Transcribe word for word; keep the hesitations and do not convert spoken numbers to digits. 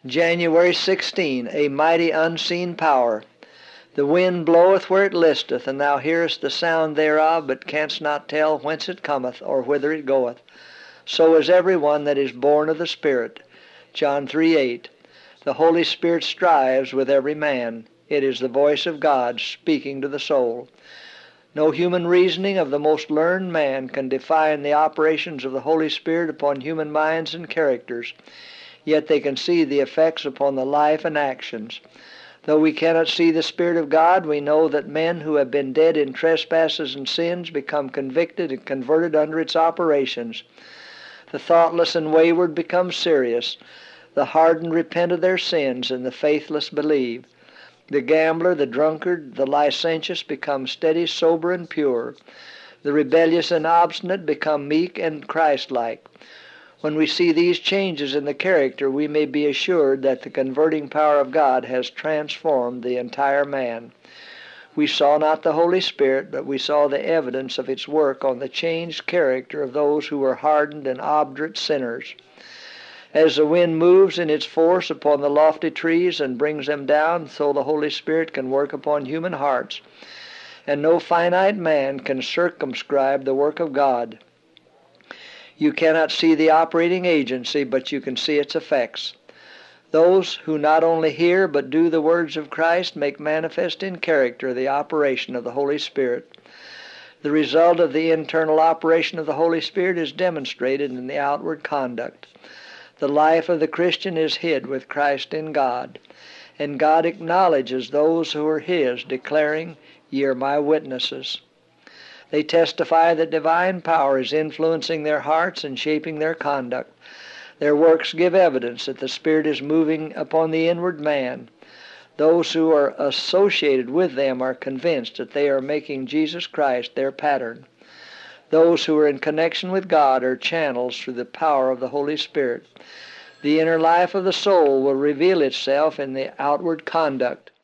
January sixteenth. A mighty unseen power. The wind bloweth where it listeth, and thou hearest the sound thereof, but canst not tell whence it cometh, or whither it goeth. So is every one that is born of the Spirit. John three eight. The Holy Spirit strives with every man. It is the voice of God speaking to the soul. No human reasoning of the most learned man can define the operations of the Holy Spirit upon human minds and characters, yet they can see the effects upon the life and actions. Though we cannot see the Spirit of God, we know that men who have been dead in trespasses and sins become convicted and converted under its operations. The thoughtless and wayward become serious. The hardened repent of their sins, and the faithless believe. The gambler, the drunkard, the licentious become steady, sober, and pure. The rebellious and obstinate become meek and Christ-like. When we see these changes in the character, we may be assured that the converting power of God has transformed the entire man. We saw not the Holy Spirit, but we saw the evidence of its work on the changed character of those who were hardened and obdurate sinners. As the wind moves in its force upon the lofty trees and brings them down, so the Holy Spirit can work upon human hearts, and no finite man can circumscribe the work of God. You cannot see the operating agency, but you can see its effects. Those who not only hear but do the words of Christ make manifest in character the operation of the Holy Spirit. The result of the internal operation of the Holy Spirit is demonstrated in the outward conduct. The life of the Christian is hid with Christ in God, and God acknowledges those who are His, declaring, "Ye are my witnesses." They testify that divine power is influencing their hearts and shaping their conduct. Their works give evidence that the Spirit is moving upon the inward man. Those who are associated with them are convinced that they are making Jesus Christ their pattern. Those who are in connection with God are channels through the power of the Holy Spirit. The inner life of the soul will reveal itself in the outward conduct.